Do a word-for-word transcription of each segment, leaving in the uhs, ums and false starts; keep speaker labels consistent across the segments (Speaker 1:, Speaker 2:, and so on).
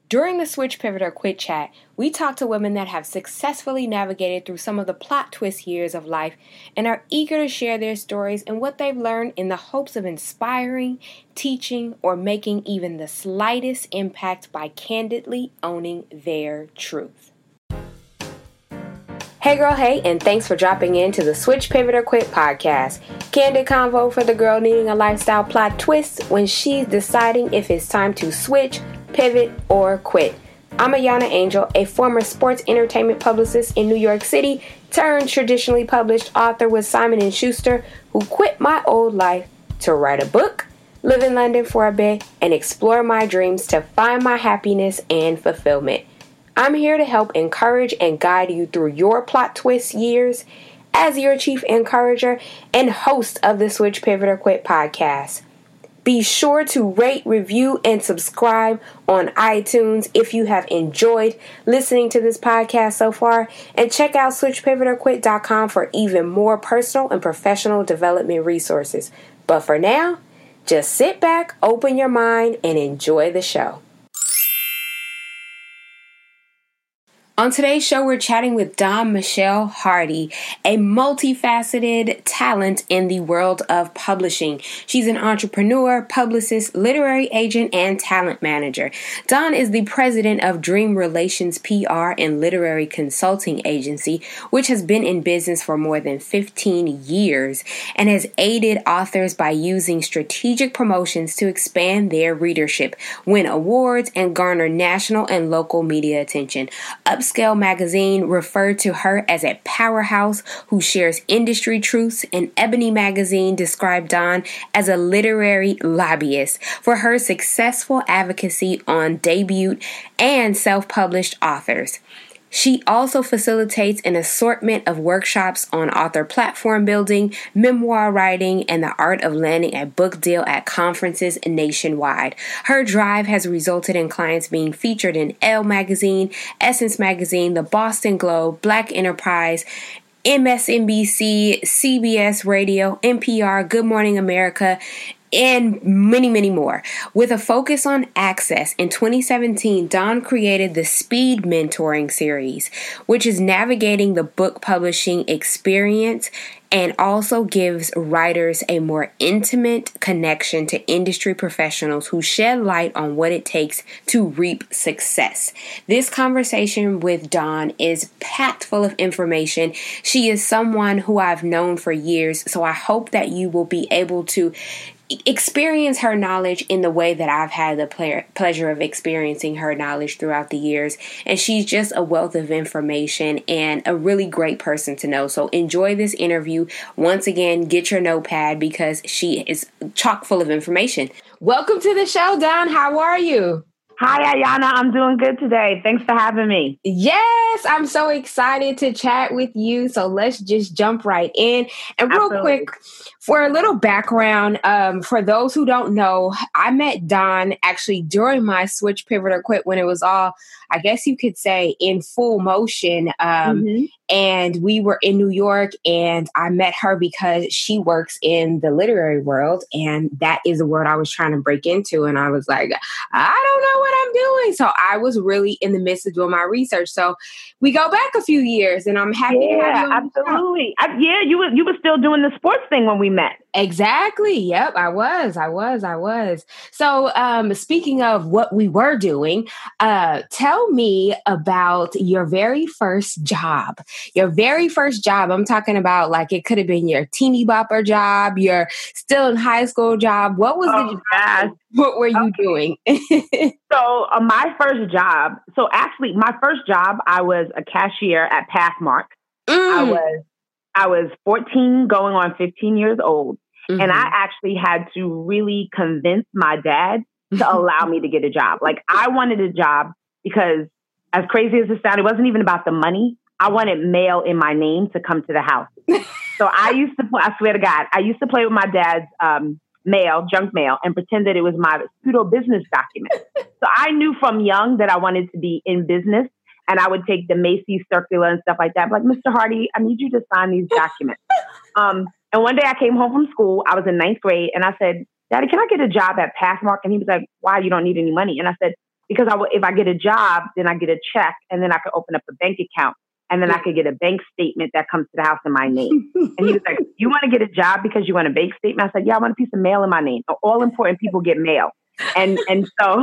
Speaker 1: During the Switch, Pivot, or Quit chat, we talk to women that have successfully navigated through some of the plot twist years of life and are eager to share their stories and what they've learned in the hopes of inspiring, teaching, or making even the slightest impact by candidly owning their truth. Hey girl, hey, and thanks for dropping in to the Switch, Pivot, or Quit podcast. Candid convo for the girl needing a lifestyle plot twist when she's deciding if it's time to switch, pivot, or quit. I'm Ayana Angel, a former sports entertainment publicist in New York City, turned traditionally published author with Simon and Schuster, who quit my old life to write a book, live in London for a bit, and explore my dreams to find my happiness and fulfillment. I'm here to help encourage and guide you through your plot twist years as your chief encourager and host of the Switch, Pivot, or Quit podcast. Be sure to rate, review, and subscribe on iTunes if you have enjoyed listening to this podcast so far. And check out switch pivot or quit dot com for even more personal and professional development resources. But for now, just sit back, open your mind, and enjoy the show. On today's show, we're chatting with Dawn Michelle Hardy, a multifaceted talent in the world of publishing. She's an entrepreneur, publicist, literary agent, and talent manager. Dawn is the president of Dream Relations P R and Literary Consulting Agency, which has been in business for more than fifteen years and has aided authors by using strategic promotions to expand their readership, win awards, and garner national and local media attention. Upscale magazine referred to her as a powerhouse who shares industry truths, and Ebony magazine described Dawn as a literary lobbyist for her successful advocacy on debut and self-published authors. She also facilitates an assortment of workshops on author platform building, memoir writing, and the art of landing a book deal at conferences nationwide. Her drive has resulted in clients being featured in Elle Magazine, Essence Magazine, the Boston Globe, Black Enterprise, M S N B C, C B S Radio, N P R, Good Morning America, and many, many more. With a focus on access, in twenty seventeen, Dawn created the Speed Mentoring Series, which is navigating the book publishing experience and also gives writers a more intimate connection to industry professionals who shed light on what it takes to reap success. This conversation with Dawn is packed full of information. She is someone who I've known for years, so I hope that you will be able to experience her knowledge in the way that I've had the ple- pleasure of experiencing her knowledge throughout the years. And she's just a wealth of information and a really great person to know. So enjoy this interview. Once again, get your notepad because she is chock full of information. Welcome to the show, Dawn. How are you?
Speaker 2: Hi, Ayana. I'm doing good today. Thanks for having me.
Speaker 1: Yes, I'm so excited to chat with you. So let's just jump right in. And real
Speaker 2: Absolutely.
Speaker 1: quick, for a little background, um, for those who don't know, I met Dawn actually during my Switch, Pivot, or Quit when it was all, I guess you could say, in full motion. Um,
Speaker 2: Mm-hmm.
Speaker 1: And we were in New York, and I met her because she works in the literary world, and that is a world I was trying to break into. And I was like, I don't know what I'm doing. So I was really in the midst of doing my research. So we go back a few years, and I'm happy
Speaker 2: Yeah,
Speaker 1: to have you on the show.
Speaker 2: absolutely. I, yeah, you were you were still doing the sports thing when we met.
Speaker 1: Exactly. Yep, I was. I was. I was. So um, speaking of what we were doing, uh, tell me about your very first job. Your very first job. I'm talking about like it could have been your teeny bopper job, your still in high school job. What was
Speaker 2: Oh,
Speaker 1: the job?
Speaker 2: gosh.
Speaker 1: What were you
Speaker 2: Okay.
Speaker 1: doing?
Speaker 2: So uh, my first job, so actually my first job, I was a cashier at Pathmark. I
Speaker 1: Mm.
Speaker 2: was I was fourteen going on fifteen years old.
Speaker 1: Mhm.
Speaker 2: And I actually had to really convince my dad to allow me to get a job. Like I wanted a job because as crazy as it sounded, it wasn't even about the money. I wanted mail in my name to come to the house. So I used to, I swear to God, I used to play with my dad's um, mail, junk mail, and pretend that it was my pseudo business document. So I knew from young that I wanted to be in business, and I would take the Macy's circular and stuff like that. Like, Mister Hardy, I need you to sign these documents. Um, and one day I came home from school. I was in ninth grade, and I said, Daddy, can I get a job at Pathmark? And he was like, why? You don't need any money. And I said, because I w- if I get a job, then I get a check, and then I could open up a bank account, and then I could get a bank statement that comes to the house in my name. And he was like, you want to get a job because you want a bank statement? I said, yeah, I want a piece of mail in my name. All important people get mail. And and so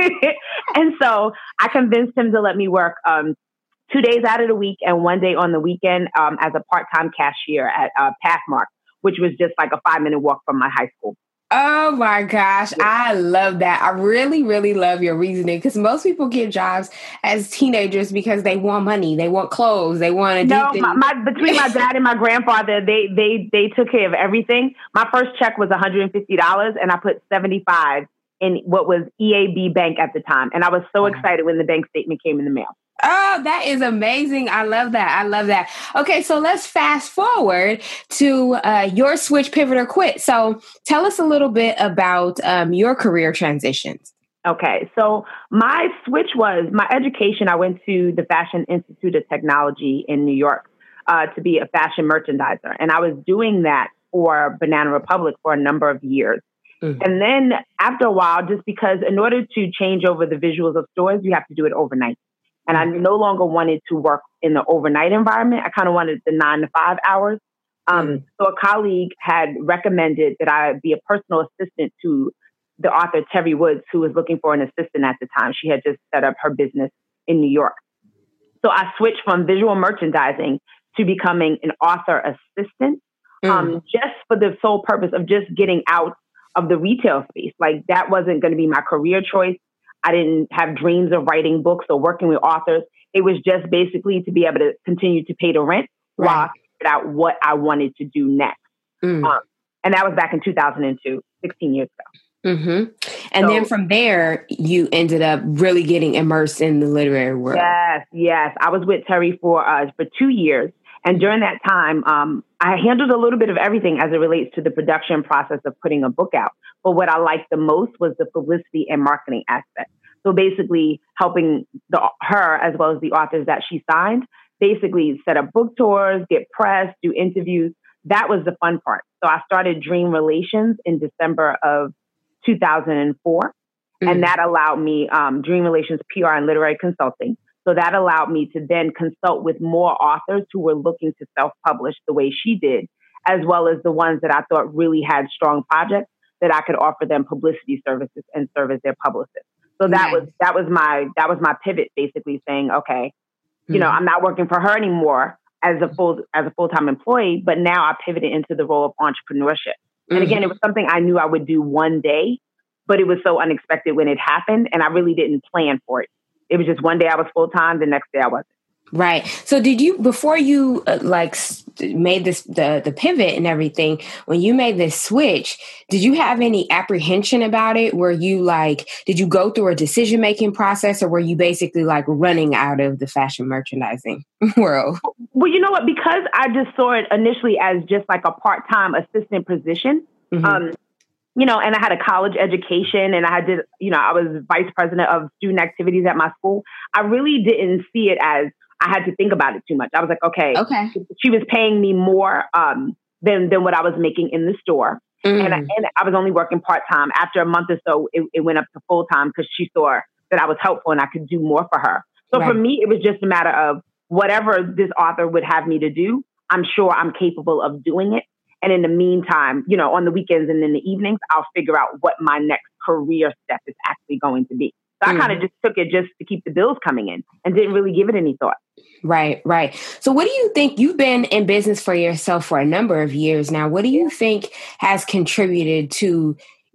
Speaker 2: and so I convinced him to let me work um, two days out of the week and one day on the weekend um, as a part-time cashier at uh, Pathmark, which was just like a five-minute walk from my high school.
Speaker 1: Oh my gosh, I love that. I really, really love your reasoning, because most people get jobs as teenagers because they want money, they want clothes, they want to
Speaker 2: no,
Speaker 1: do
Speaker 2: my, my between my dad and my grandfather, they they they took care of everything. My first check was one hundred fifty dollars, and I put seventy-five in what was E A B Bank at the time, and I was so excited when the bank statement came in the mail.
Speaker 1: Oh, that is amazing. I love that. I love that. Okay, so let's fast forward to uh, your switch, pivot, or quit. So tell us a little bit about um, your career transitions.
Speaker 2: Okay, so my switch was my education. I went to the Fashion Institute of Technology in New York uh, to be a fashion merchandiser. And I was doing that for Banana Republic for a number of years. Mm-hmm. And then after a while, just because in order to change over the visuals of stores, you have to do it overnight. And I no longer wanted to work in the overnight environment. I kind of wanted the nine to five hours. Um, mm. So a colleague had recommended that I be a personal assistant to the author Terry Woods, who was looking for an assistant at the time. She had just set up her business in New York. So I switched from visual merchandising to becoming an author assistant, mm. um, just for the sole purpose of just getting out of the retail space. Like that wasn't going to be my career choice. I didn't have dreams of writing books or working with authors. It was just basically to be able to continue to pay the rent right. while I figured out what I wanted to do next. Mm. Um, and that was back in two thousand two, sixteen years ago.
Speaker 1: Mm-hmm. And so, then from there, you ended up really getting immersed in the literary world.
Speaker 2: Yes, yes. I was with Terry for uh, for two years. And during that time, um, I handled a little bit of everything as it relates to the production process of putting a book out. But what I liked the most was the publicity and marketing aspect. So basically helping the, her as well as the authors that she signed, basically set up book tours, get press, do interviews. That was the fun part. So I started Dream Relations in December of two thousand four. Mm-hmm. And that allowed me, um, Dream Relations P R and literary consulting. So that allowed me to then consult with more authors who were looking to self-publish the way she did, as well as the ones that I thought really had strong projects that I could offer them publicity services and serve as their publicist. So that nice. was that was my that was my pivot, basically saying, okay, you mm-hmm. know, I'm not working for her anymore as a full as a full-time employee, but now I pivoted into the role of entrepreneurship. Mm-hmm. And again, it was something I knew I would do one day, but it was so unexpected when it happened, and I really didn't plan for it. It was just one day I was full-time, the next day I wasn't.
Speaker 1: Right. So did you, before you uh, like made this, the, the pivot and everything, when you made this switch, did you have any apprehension about it? Were you like, did you go through a decision-making process, or were you basically like running out of the fashion merchandising world?
Speaker 2: Well, you know what, because I just saw it initially as just like a part-time assistant position, mm-hmm. um, you know, and I had a college education, and I did, you know, I was vice president of student activities at my school. I really didn't see it as I had to think about it too much. I was like, okay, okay. She was paying me more um, than than what I was making in the store, mm. and I, and I was only working part time. After a month or so, it, it went up to full time because she saw that I was helpful and I could do more for her. So right. for me, it was just a matter of whatever this author would have me to do. I'm sure I'm capable of doing it. And in the meantime, you know, on the weekends and in the evenings, I'll figure out what my next career step is actually going to be. So mm-hmm. I kind of just took it just to keep the bills coming in and didn't really give it any thought.
Speaker 1: Right, right. So what do you think, you've been in business for yourself for a number of years now, what do you think has contributed to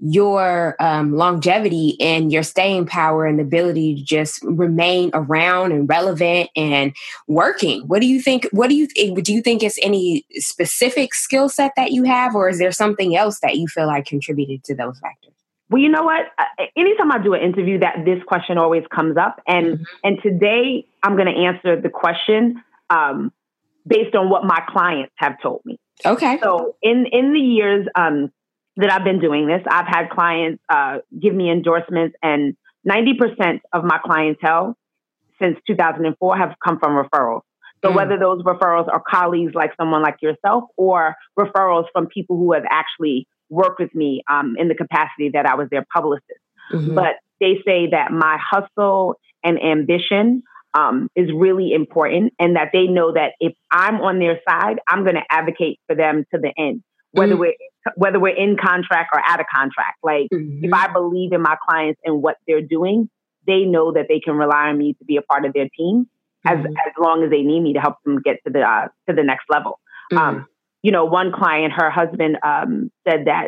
Speaker 1: your um, longevity and your staying power and the ability to just remain around and relevant and working? What do you think? What do you think? Do you think it's any specific skill set that you have, or is there something else that you feel like contributed to those factors?
Speaker 2: Well, you know what? Anytime I do an interview, that this question always comes up, and mm-hmm. and today I'm going to answer the question um, based on what my clients have told me.
Speaker 1: Okay.
Speaker 2: So in in the years um, that I've been doing this, I've had clients uh, give me endorsements, and ninety percent of my clientele since two thousand four have come from referrals. So mm. whether those referrals are colleagues like someone like yourself, or referrals from people who have actually worked with me um, in the capacity that I was their publicist. Mm-hmm. But they say that my hustle and ambition um, is really important, and that they know that if I'm on their side, I'm going to advocate for them to the end, whether mm-hmm. we're whether we're in contract or out of contract. Like mm-hmm. if I believe in my clients and what they're doing, they know that they can rely on me to be a part of their team as mm-hmm. as long as they need me to help them get to the uh, to the next level. Mm-hmm. Um, you know, one client, her husband um, said that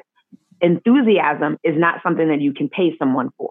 Speaker 2: enthusiasm is not something that you can pay someone for.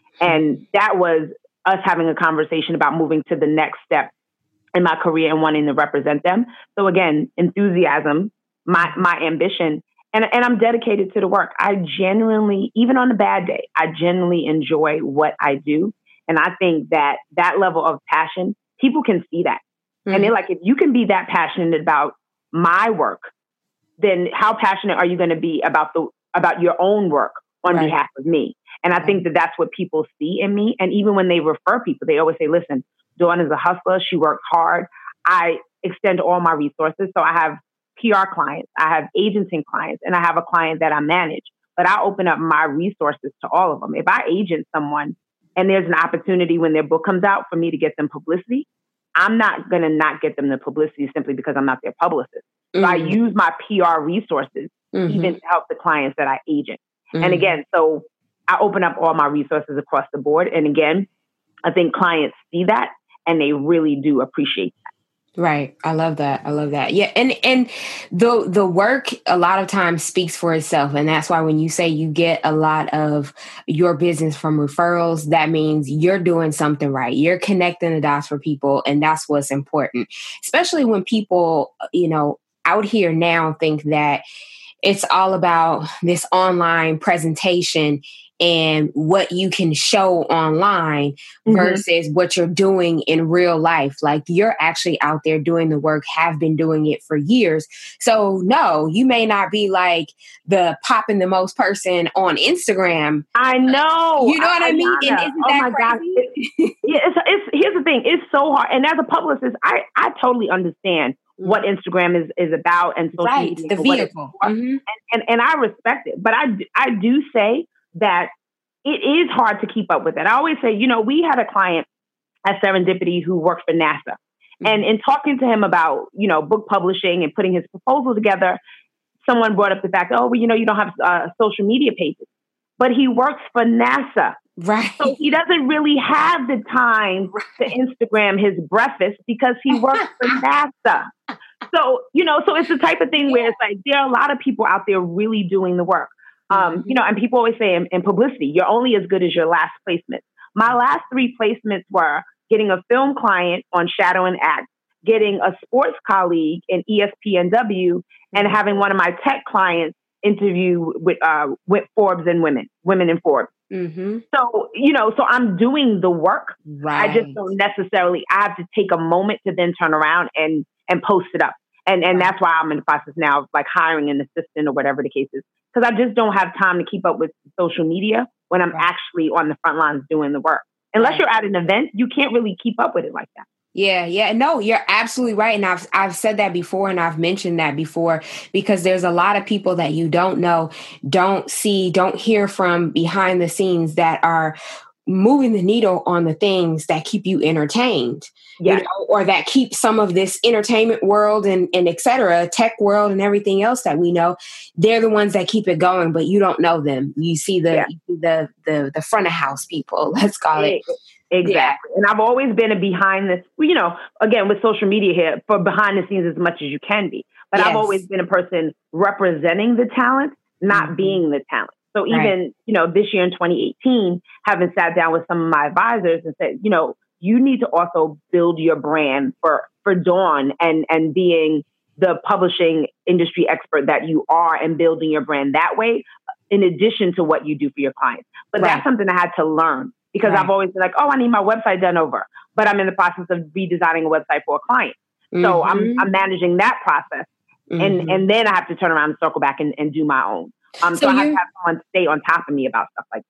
Speaker 2: And that was us having a conversation about moving to the next step in my career and wanting to represent them. So again, enthusiasm, my my ambition, and, and I'm dedicated to the work. I genuinely, even on a bad day, I genuinely enjoy what I do. And I think that that level of passion, people can see that. Mm-hmm. And they're like, if you can be that passionate about my work, then how passionate are you going to be about the about your own work on right. behalf of me? And I right. think that that's what people see in me. And even when they refer people, they always say, listen, Dawn is a hustler. She works hard. I extend all my resources. So I have P R clients, I have agenting clients, and I have a client that I manage. But I open up my resources to all of them. If I agent someone and there's an opportunity when their book comes out for me to get them publicity, I'm not going to not get them the publicity simply because I'm not their publicist. Mm-hmm. So I use my P R resources mm-hmm. even to help the clients that I agent. Mm-hmm. And again, so I open up all my resources across the board. And again, I think clients see that and they really do appreciate that.
Speaker 1: Right. I love that. I love that. Yeah. And, and the, the work a lot of times speaks for itself. And that's why when you say you get a lot of your business from referrals, that means you're doing something right. You're connecting the dots for people. And that's what's important, especially when people, you know, out here now think that it's all about this online presentation and what you can show online mm-hmm. versus what you're doing in real life. Like you're actually out there doing the work, have been doing it for years. So no, you may not be like the popping the most person on Instagram.
Speaker 2: I know.
Speaker 1: You know what I, I mean? And isn't
Speaker 2: oh
Speaker 1: that
Speaker 2: my
Speaker 1: crazy?
Speaker 2: God. It, yeah, it's, it's, here's the thing. It's so hard. And as a publicist, I, I totally understand what Instagram is, is about and social
Speaker 1: right,
Speaker 2: media.
Speaker 1: The vehicle.
Speaker 2: Mm-hmm. And, and, and I respect it. But I, I do say that it is hard to keep up with it. I always say, you know, we had a client at Serendipity who worked for NASA. Mm-hmm. And in talking to him about, you know, book publishing and putting his proposal together, someone brought up the fact, oh, well, you know, you don't have uh, social media pages. But he works for NASA.
Speaker 1: Right.
Speaker 2: So he doesn't really have the time to Instagram his breakfast because he works for NASA. So, you know, so it's the type of thing where it's like there are a lot of people out there really doing the work. Um, you know, and people always say in, in publicity, you're only as good as your last placement. My last three placements were getting a film client on Shadow and Act, getting a sports colleague in E S P N W, and having one of my tech clients interview with, uh, with Forbes and women, women in Forbes. Mm-hmm. So, you know, so I'm doing the work.
Speaker 1: Right.
Speaker 2: I just don't necessarily, I have to take a moment to then turn around and, and post it up. And and that's why I'm in the process now of like hiring an assistant or whatever the case is. Because I just don't have time to keep up with social media when I'm right. actually on the front lines doing the work. Unless right. you're at an event, you can't really keep up with it like that.
Speaker 1: Yeah, yeah. No, you're absolutely right. And I've I've said that before and I've mentioned that before because there's a lot of people that you don't know, don't see, don't hear from behind the scenes that are moving the needle on the things that keep you entertained,
Speaker 2: yeah.
Speaker 1: you know, or that keep some of this entertainment world and, and et cetera, tech world and everything else that we know. They're the ones that keep it going, but you don't know them. You see the, yeah. you see the, the, the front of house people, let's call it.
Speaker 2: Exactly. Yeah. And I've always been a behind this, you know, again, with social media here for behind the scenes as much as you can be, but yes. I've always been a person representing the talent, not mm-hmm. being the talent. So even, right. you know, this year in twenty eighteen, having sat down with some of my advisors and said, you know, you need to also build your brand for, for Dawn and, and being the publishing industry expert that you are and building your brand that way, in addition to what you do for your clients. But right. that's something I had to learn because right. I've always been like, oh, I need my website done over, but I'm in the process of redesigning a website for a client. Mm-hmm. So I'm, I'm managing that process. Mm-hmm. And, and then I have to turn around and circle back and, and do my own. Um, so, so I have to have someone stay on top of me about stuff like that.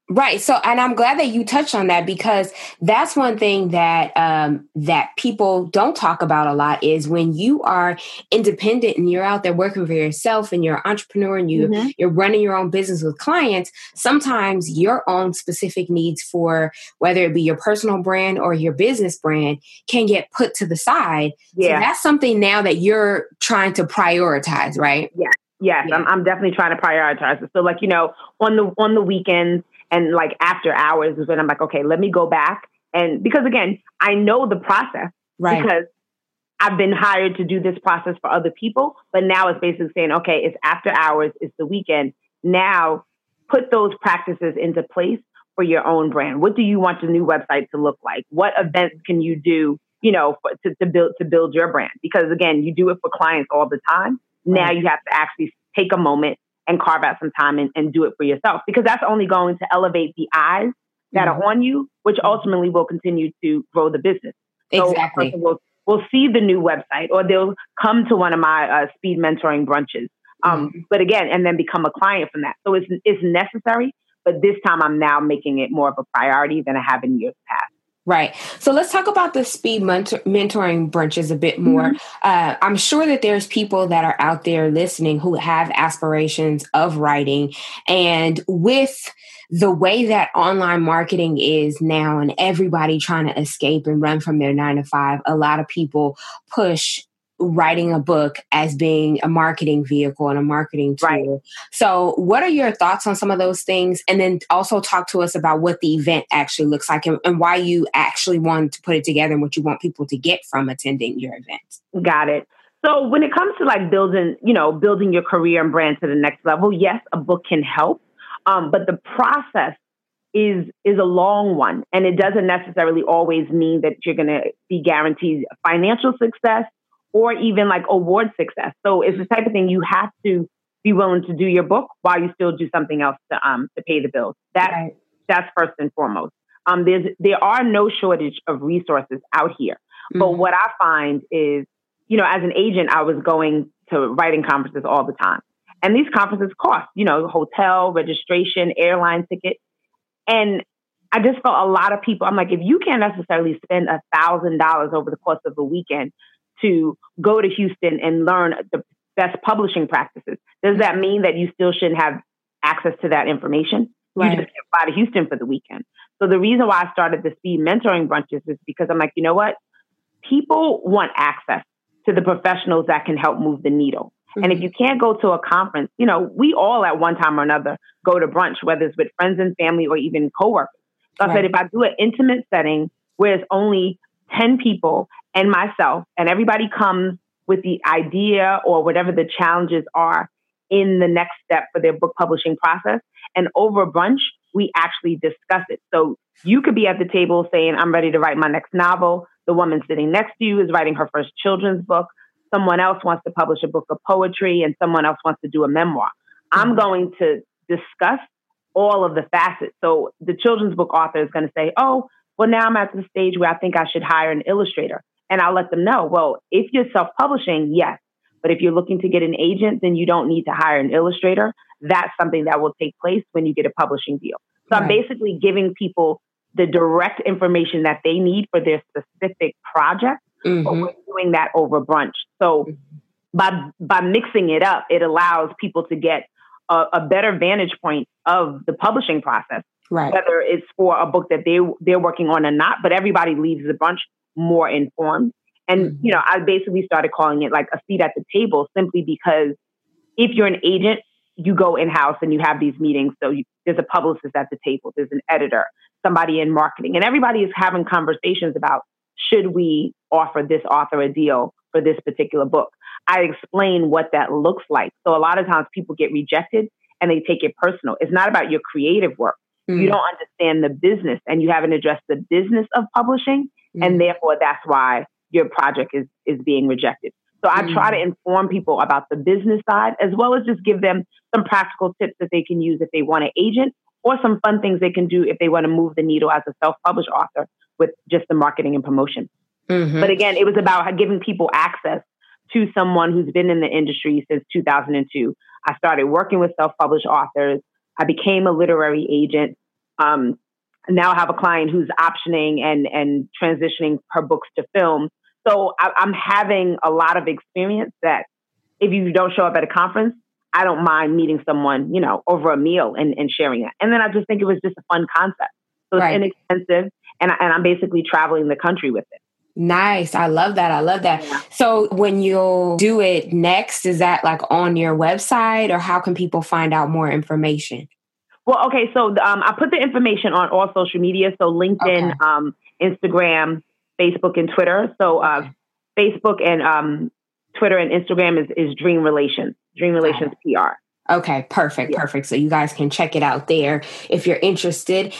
Speaker 1: Right. So, and I'm glad that you touched on that, because that's one thing that um, that people don't talk about a lot is when you are independent and you're out there working for yourself and you're an entrepreneur and you,
Speaker 2: Mm-hmm.
Speaker 1: you're running your own business with clients. Sometimes your own specific needs for whether it be your personal brand or your business brand can get put to the side.
Speaker 2: Yeah.
Speaker 1: So that's something now that you're trying to prioritize, right?
Speaker 2: Yeah. Yes,
Speaker 1: Yeah.
Speaker 2: I'm, I'm definitely trying to prioritize it. So like, you know, on the on the weekends and like after hours is when I'm like, okay, let me go back. And because again, I know the process,
Speaker 1: Right.
Speaker 2: because I've been hired to do this process for other people. But now it's basically saying, okay, it's after hours, it's the weekend. Now put those practices into place for your own brand. What do you want the new website to look like? What events can you do, you know, for, to, to build to build your brand? Because again, you do it for clients all the time. Now
Speaker 1: Right.
Speaker 2: you have to actually take a moment and carve out some time and, and do it for yourself, because that's only going to elevate the eyes that
Speaker 1: Mhm.
Speaker 2: are on you, which ultimately will continue to grow the business. So
Speaker 1: Exactly.
Speaker 2: a person will, will see the new website, or they'll come to one of my uh, speed mentoring brunches. Um,
Speaker 1: Mhm.
Speaker 2: But again, and then become a client from that. So it's, it's necessary, but this time I'm now making it more of a priority than I have in years past.
Speaker 1: Right. So let's talk about the speed mentor- mentoring brunches a bit more.
Speaker 2: Mm-hmm.
Speaker 1: Uh, I'm sure that there's people that are out there listening who have aspirations of writing. And with the way that online marketing is now and everybody trying to escape and run from their nine to five, a lot of people push writing a book as being a marketing vehicle and a marketing tool.
Speaker 2: Right.
Speaker 1: So what are your thoughts on some of those things? And then also talk to us about what the event actually looks like and, and why you actually wanted to put it together and what you want people to get from attending your event.
Speaker 2: Got it. So when it comes to like building, you know, building your career and brand to the next level, yes, a book can help. Um, but the process is is a long one, and it doesn't necessarily always mean that you're going to be guaranteed financial success or even like award success. So it's the type of thing you have to be willing to do your book while you still do something else to um to pay the bills. That's
Speaker 1: Right.
Speaker 2: that's first and foremost. Um, there's there are no shortage of resources out here, but
Speaker 1: Mhm.
Speaker 2: what I find is, you know, as an agent, I was going to writing conferences all the time, and these conferences cost, you know, hotel, registration, airline ticket. And I just felt a lot of people, I'm like, if you can't necessarily spend a thousand dollars over the course of a weekend to go to Houston and learn the best publishing practices, does that mean that you still shouldn't have access to that information?
Speaker 1: Right.
Speaker 2: You just can't fly to Houston for the weekend. So the reason why I started the speed mentoring brunches is because I'm like, you know what? People want access to the professionals that can help move the needle. Mm-hmm. And if you can't go to a conference, you know, we all at one time or another go to brunch, whether it's with friends and family or even coworkers. So right. I said, if I do an intimate setting where it's only ten people and myself, and everybody comes with the idea or whatever the challenges are in the next step for their book publishing process, and over brunch, we actually discuss it. So you could be at the table saying, I'm ready to write my next novel. The woman sitting next to you is writing her first children's book. Someone else wants to publish a book of poetry, and someone else wants to do a memoir. I'm going to discuss all of the facets. So the children's book author is going to say, oh, well, now I'm at the stage where I think I should hire an illustrator. And I'll let them know, well, if you're self-publishing, yes. But if you're looking to get an agent, then you don't need to hire an illustrator. That's something that will take place when you get a publishing deal. So right. I'm basically giving people the direct information that they need for their specific project, mm-hmm. but we're doing that over brunch. So mm-hmm. by by mixing it up, it allows people to get a, a better vantage point of the publishing process, right. whether it's for a book that they, they're working on or not, but everybody leaves the brunch more informed. And, mm-hmm. you know, I basically started calling it like a seat at the table, simply because if you're an agent, you go in-house and you have these meetings. So you, there's a publicist at the table, there's an editor, somebody in marketing, and everybody is having conversations about, should we offer this author a deal for this particular book? I explain what that looks like. So a lot of times people get rejected and they take it personal. It's not about your creative work. Mm. You don't understand the business, and you haven't addressed the business of publishing. Mm. And therefore that's why your project is, is being rejected. So I mm. try to inform people about the business side, as well as just give them some practical tips that they can use if they want an agent, or some fun things they can do if they want to move the needle as a self-published author with just the marketing and promotion. Mm-hmm. But again, it was about giving people access to someone who's been in the industry since two thousand two. I started working with self-published authors. I became a literary agent. Um, now I have a client who's optioning and, and transitioning her books to film. So I, I'm having a lot of experience that if you don't show up at a conference, I don't mind meeting someone, you know, over a meal and, and sharing it. And then I just think it was just a fun concept. So it's right. inexpensive. And, I, and I'm basically traveling the country with it.
Speaker 1: Nice. I love that. I love that. Yeah. So when you'll do it next, is that like on your website, or how can people find out more information?
Speaker 2: Well, okay. So um, I put the information on all social media. So LinkedIn, okay. um, Instagram, Facebook, and Twitter. So uh, okay. Facebook and um, Twitter and Instagram is, is Dream Relations, Dream Relations P R.
Speaker 1: Okay, perfect, yeah. perfect. So you guys can check it out there if you're interested,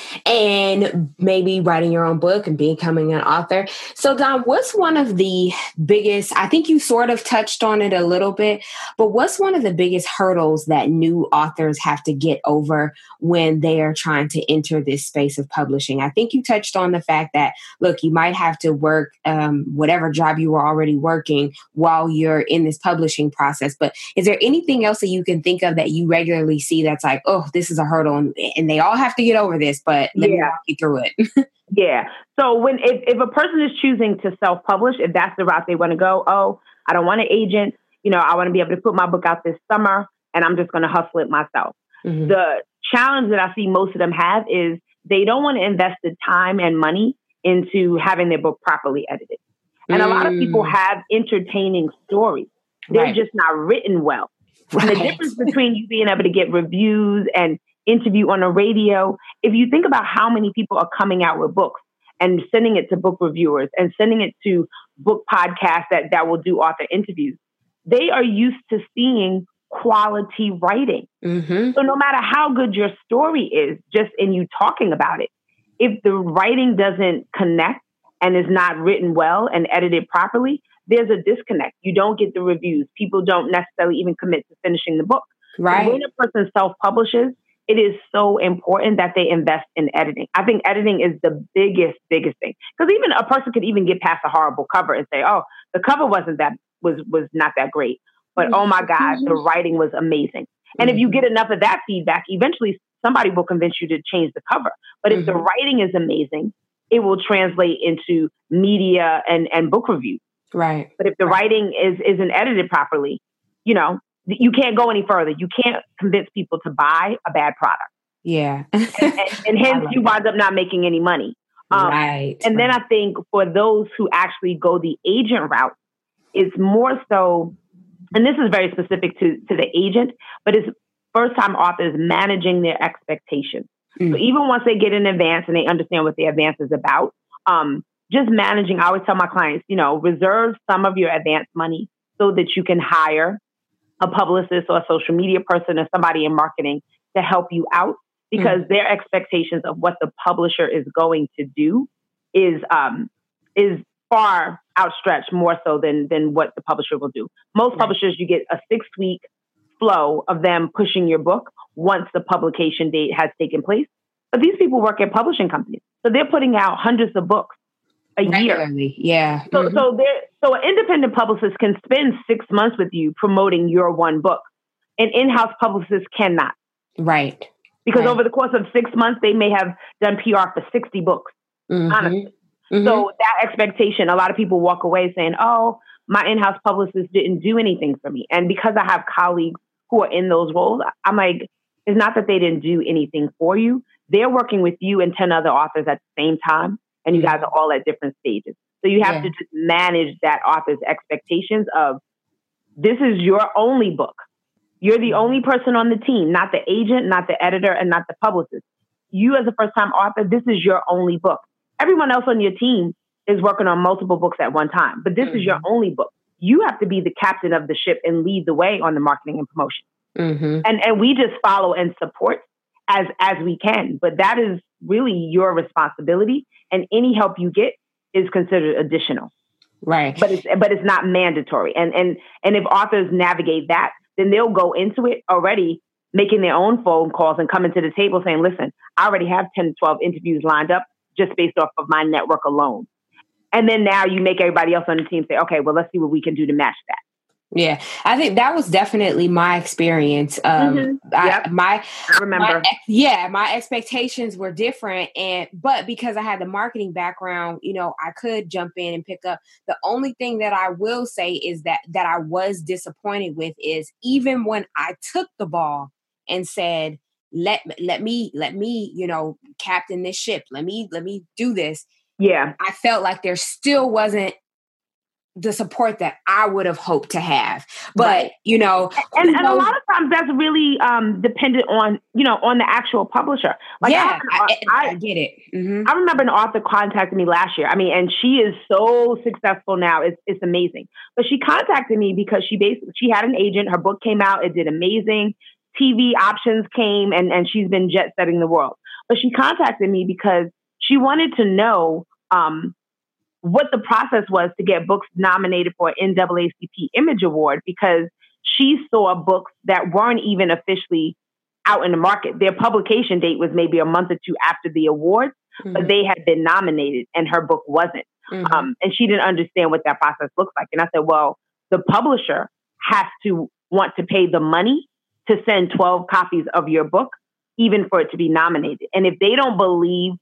Speaker 1: and maybe writing your own book and becoming an author. So Dom, what's one of the biggest, I think you sort of touched on it a little bit, but what's one of the biggest hurdles that new authors have to get over when they are trying to enter this space of publishing? I think you touched on the fact that, look, you might have to work um, whatever job you were already working while you're in this publishing process, but is there anything else that you can think of that you regularly see that's like, oh, this is a hurdle and, and they all have to get over this, but let yeah. me walk you through it?
Speaker 2: yeah. So when if, if a person is choosing to self-publish, if that's the route they want to go, oh, I don't want an agent, you know, I want to be able to put my book out this summer and I'm just going to hustle it myself. Mm-hmm. The challenge that I see most of them have is they don't want to invest the time and money into having their book properly edited. And mm. a lot of people have entertaining stories. They're right. just not written well. Right. And the difference between you being able to get reviews and interview on the radio, if you think about how many people are coming out with books and sending it to book reviewers and sending it to book podcasts that, that will do author interviews, they are used to seeing quality writing. Mm-hmm. So no matter how good your story is, just in you talking about it, if the writing doesn't connect and is not written well and edited properly, there's a disconnect. You don't get the reviews. People don't necessarily even commit to finishing the book.
Speaker 1: Right.
Speaker 2: So when a person self-publishes, it is so important that they invest in editing. I think editing is the biggest, biggest thing. Because even a person could even get past a horrible cover and say, oh, the cover wasn't that, was was not that great. But mm-hmm. oh my God, the writing was amazing. And mm-hmm. if you get enough of that feedback, eventually somebody will convince you to change the cover. But mm-hmm. if the writing is amazing, it will translate into media and, and book reviews.
Speaker 1: Right.
Speaker 2: But if the
Speaker 1: right.
Speaker 2: writing is, isn't edited properly, you know, you can't go any further. You can't convince people to buy a bad product.
Speaker 1: Yeah.
Speaker 2: and, and, and hence you wind up not making any money. Um,
Speaker 1: right.
Speaker 2: And then I think for those who actually go the agent route, it's more so, and this is very specific to, to the agent, but it's first time authors managing their expectations. Mm. So even once they get in advance and they understand what the advance is about, um, just managing, I always tell my clients, you know, reserve some of your advance money so that you can hire a publicist or a social media person or somebody in marketing to help you out, because mm-hmm. their expectations of what the publisher is going to do is um, is far outstretched, more so than than what the publisher will do. Most right. publishers, you get a six-week flow of them pushing your book once the publication date has taken place. But these people work at publishing companies, so they're putting out hundreds of books a
Speaker 1: Regularly,
Speaker 2: year.
Speaker 1: Yeah.
Speaker 2: So,
Speaker 1: mm-hmm.
Speaker 2: so there, so an independent publicist can spend six months with you promoting your one book. An in-house publicist cannot.
Speaker 1: Right.
Speaker 2: Because
Speaker 1: right.
Speaker 2: over the course of six months, they may have done P R for sixty books. Mm-hmm. Honestly. Mm-hmm. So that expectation, a lot of people walk away saying, oh, my in-house publicist didn't do anything for me. And because I have colleagues who are in those roles, I'm like, it's not that they didn't do anything for you. They're working with you and ten other authors at the same time. And you guys are all at different stages. So you have yeah. to just manage that author's expectations of, this is your only book. You're the only person on the team, not the agent, not the editor, and not the publicist. You as a first-time author, this is your only book. Everyone else on your team is working on multiple books at one time, but this mm-hmm. is your only book. You have to be the captain of the ship and lead the way on the marketing and promotion. Mm-hmm. And and we just follow and support as as we can. But that is really your responsibility. And any help you get is considered additional.
Speaker 1: Right.
Speaker 2: But it's but it's not mandatory. And and and if authors navigate that, then they'll go into it already making their own phone calls and coming to the table saying, listen, I already have ten to twelve interviews lined up just based off of my network alone. And then now you make everybody else on the team say, okay, well, let's see what we can do to match that.
Speaker 1: Yeah, I think that was definitely my experience. Um,
Speaker 2: Mm-hmm.
Speaker 1: I,
Speaker 2: Yep.
Speaker 1: my,
Speaker 2: I remember.
Speaker 1: my, yeah, my expectations were different, and but because I had the marketing background, you know, I could jump in and pick up. The only thing that I will say is that that I was disappointed with is even when I took the ball and said, "Let let me let me, you know, captain this ship. Let me let me do this."
Speaker 2: Yeah.
Speaker 1: I felt like there still wasn't the support that I would have hoped to have. But,
Speaker 2: Right.
Speaker 1: you know,
Speaker 2: And
Speaker 1: who
Speaker 2: and a
Speaker 1: knows?
Speaker 2: lot of times that's really um, dependent on, you know, on the actual publisher. Like I have
Speaker 1: Yeah,
Speaker 2: an,
Speaker 1: I,
Speaker 2: I
Speaker 1: I get it. Mm-hmm.
Speaker 2: I remember an author contacted me last year. I mean, and she is so successful now. It's it's amazing. But she contacted me because she basically she had an agent. Her book came out. It did amazing. T V options came, and and she's been jet setting the world. But she contacted me because she wanted to know um, what the process was to get books nominated for an N double A C P Image Award, because she saw books that weren't even officially out in the market. Their publication date was maybe a month or two after the awards, mm-hmm. but they had been nominated and her book wasn't. Mm-hmm. Um, and she didn't understand what that process looks like. And I said, well, the publisher has to want to pay the money to send twelve copies of your book, even for it to be nominated. And if they don't believe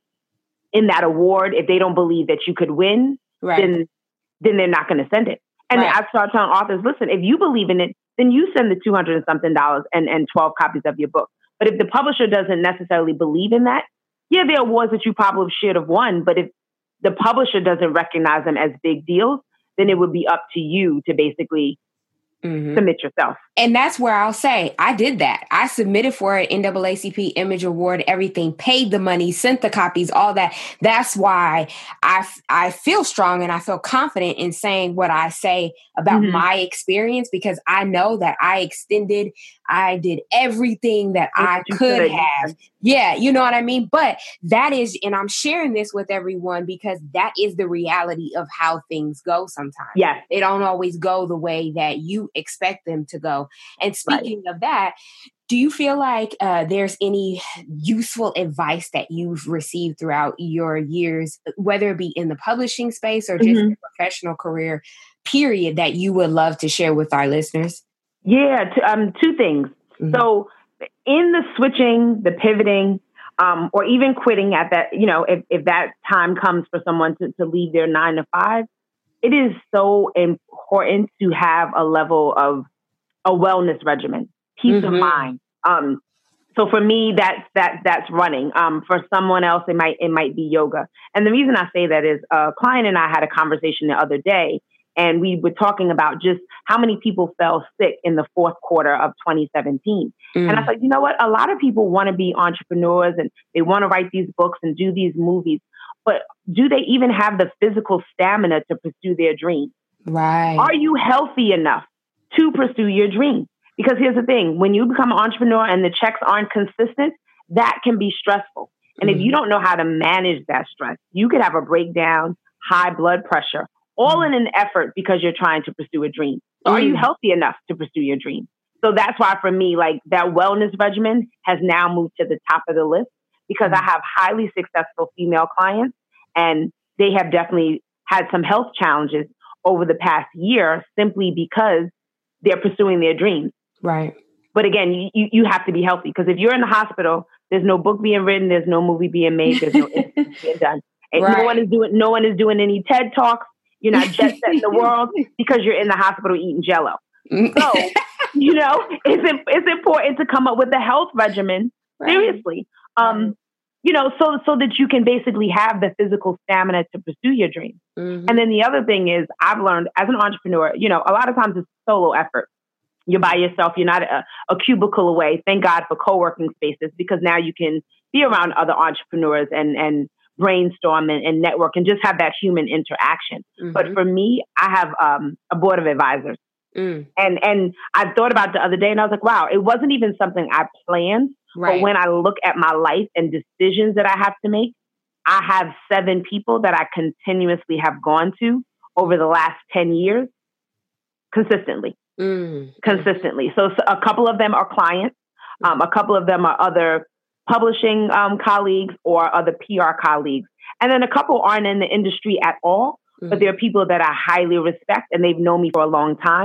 Speaker 2: in that award, if they don't believe that you could win, right. then then they're not going to send it. And right. I start telling authors, listen, if you believe in it, then you send the two hundred and something dollars and, and twelve copies of your book. But if the publisher doesn't necessarily believe in that, yeah, there are awards that you probably should have won. But if the publisher doesn't recognize them as big deals, then it would be up to you to basically mm-hmm. submit yourself.
Speaker 1: And that's where I'll say I did that. I submitted for an N double A C P Image Award, everything, paid the money, sent the copies, all that. That's why I, I feel strong and I feel confident in saying what I say about mm-hmm. my experience, because I know that I extended, I did everything that I could have. Yeah, you know what I mean? But that is, and I'm sharing this with everyone because that is the reality of how things go sometimes.
Speaker 2: Yes.
Speaker 1: They don't always go the way that you expect them to go. And speaking right. of that, do you feel like uh, there's any useful advice that you've received throughout your years, whether it be in the publishing space or just mm-hmm. your professional career, period, that you would love to share with our listeners?
Speaker 2: Yeah, t- um, two things. Mm-hmm. So in the switching, the pivoting, um, or even quitting at that, you know, if, if that time comes for someone to, to leave their nine to five, it is so important to have a level of a wellness regimen, peace mm-hmm. of mind. Um, so for me, that's that that's running. Um, for someone else, it might it might be yoga. And the reason I say that is a client and I had a conversation the other day, and we were talking about just how many people fell sick in the fourth quarter of twenty seventeen. Mm. And I was like, you know what? A lot of people want to be entrepreneurs and they want to write these books and do these movies, but do they even have the physical stamina to pursue their dreams?
Speaker 1: Right.
Speaker 2: Are you healthy enough to pursue your dream? Because here's the thing, when you become an entrepreneur and the checks aren't consistent, that can be stressful. And mm-hmm. if you don't know how to manage that stress, you could have a breakdown, high blood pressure, all mm-hmm. in an effort because you're trying to pursue a dream. So mm-hmm. are you healthy enough to pursue your dream? So that's why for me, like that wellness regimen has now moved to the top of the list because mm-hmm. I have highly successful female clients and they have definitely had some health challenges over the past year simply because they're pursuing their dreams.
Speaker 1: Right.
Speaker 2: But again, you, you, you have to be healthy because if you're in the hospital, there's no book being written, there's no movie being made, there's no interview being done. And right. no one is doing no one is doing any TED Talks. You're not jet setting the world because you're in the hospital eating Jell-O. So, you know, it's it's important to come up with a health regimen. Right. Seriously. Um, right. You know, so so that you can basically have the physical stamina to pursue your dreams. Mm-hmm. And then the other thing is I've learned as an entrepreneur, you know, a lot of times it's solo effort. You're by yourself. You're not a, a cubicle away. Thank God for co-working spaces because now you can be around other entrepreneurs and, and brainstorm and, and network and just have that human interaction. Mm-hmm. But for me, I have um, a board of advisors. Mm. And and I thought about it the other day and I was like, wow, it wasn't even something I planned. Right. But when I look at my life and decisions that I have to make, I have seven people that I continuously have gone to over the last ten years consistently. Mm. Consistently. So, so a couple of them are clients. Um, a couple of them are other publishing um, colleagues or other P R colleagues. And then a couple aren't in the industry at all, mm. but they're people that I highly respect and they've known me for a long time.